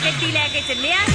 गड्डी लैके चले आ।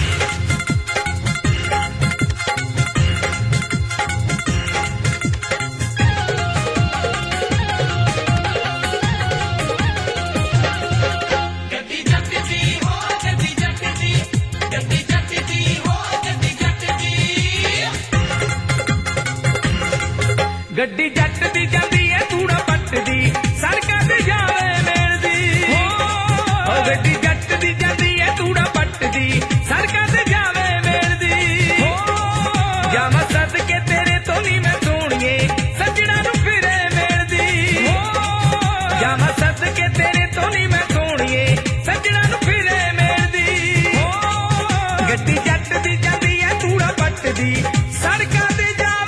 गड्डी जट दी जाती है कूड़ा पट दी सड़कां ते जावे मिलदी हो गड्डी जट दी जाती है कूड़ा पट दी सड़कां ते जावे मिलदी हो जावा सदके तेरे तो नहीं मैं सोहणिए सजना नूं फिरे मिलदी हो जावा सदके तेरे तो नहीं मैं सोहणिए सजना नूं फिरे मिलदी हो गड्डी जट दी जाती है कूड़ा पट दी सड़कां ते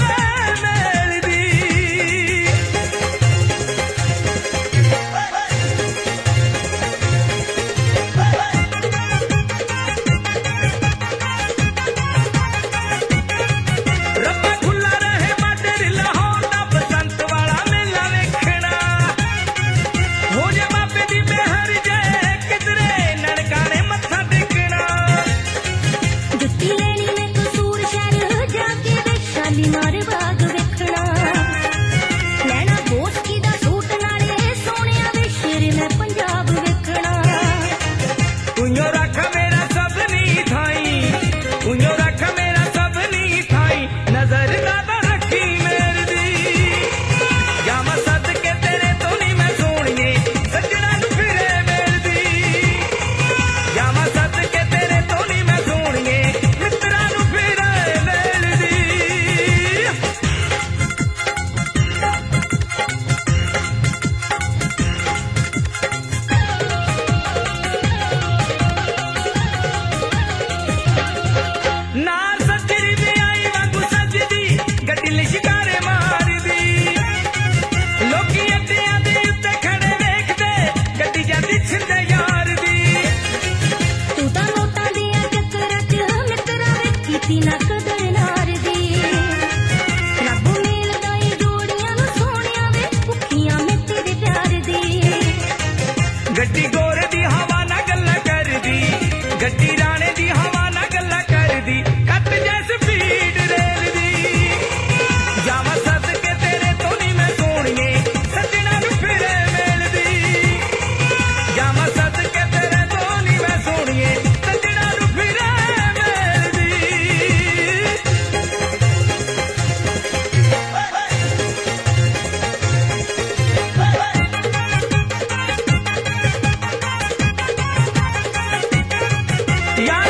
गड्डी गोरे दी हवा ना गल्ला कर दी गड्डी राणे दी हवा ना गल्ला कर दी कट जैसे स्पीड रेल दी जावा सदके तेरे तो नहीं मैं सोहणिए सजना नूं फिरे मिलदी जावा सदके तेरे तो नहीं मैं सोहणिए सजना नूं फिरे मिलदी यार